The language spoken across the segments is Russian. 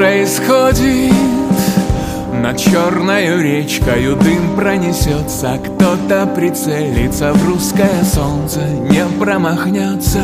происходит? Над черною речкою дым пронесется, кто-то прицелится в русское солнце, не промахнется.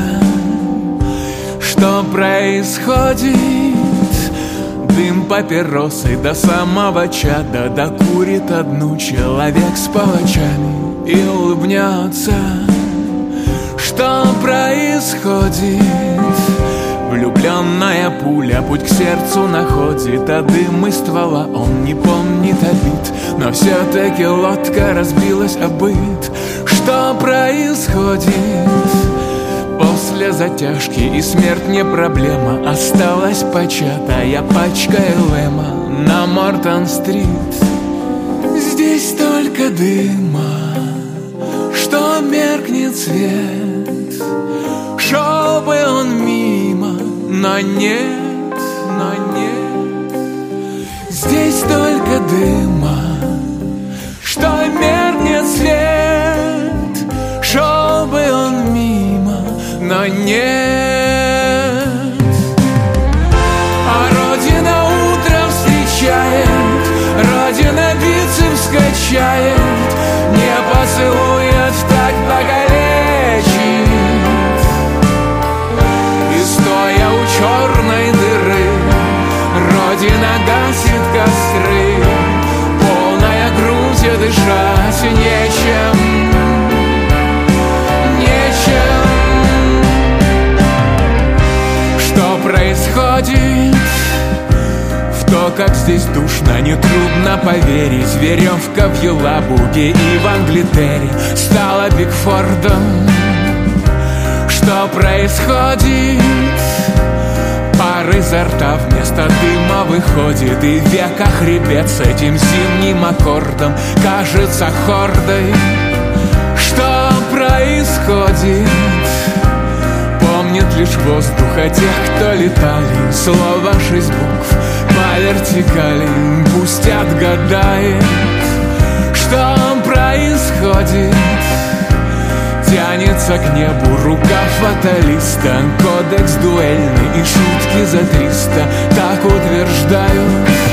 Что происходит? Дым папиросы до самого чада докурит одну человек с палачами и улыбнется. Что происходит? Влюбленная пуля путь к сердцу находит, а дым из ствола он не помнит обид, но все-таки лодка разбилась о быт. Что происходит? После затяжки и смерть не проблема, осталась початая пачка Элэма на Мортон-стрит. Здесь только дыма, что меркнет свет. Шел бы он мимо, но нет, но нет. Здесь только дыма, что меркнет свет. Шел бы он мимо, но нет. А Родина утром встречает, Родина бицепс качает, не поцелует, так покалечит. И стоя у черной дыры, Родина гасит костры, полная грудь, дышать нечем. Что происходит? В то, как здесь душно, нетрудно поверить. Веревка в Елабуге и в Англитере стала Бигфордом. Что происходит? Пар изо рта вместо дыма выходит, и в веках хребет с этим зимним аккордом кажется хордой. Что происходит? Помнит лишь воздух о тех, кто летали. Слово 6 букв по вертикали, пусть отгадает. Что происходит? Тянется к небу рука фаталиста, кодекс дуэльный и шутки за 300 так утверждают.